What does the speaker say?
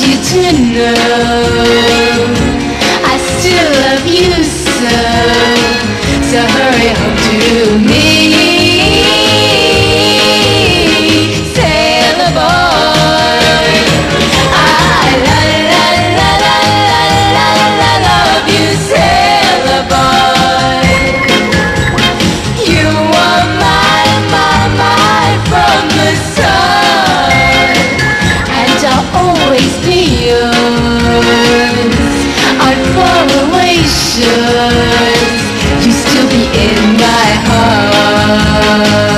you to know I still love you so. So hurry home to me, sailor boy. I love you, sailor boy. You are my from the sun, and I'll always be yours. On faraway shores, you still be in my heart.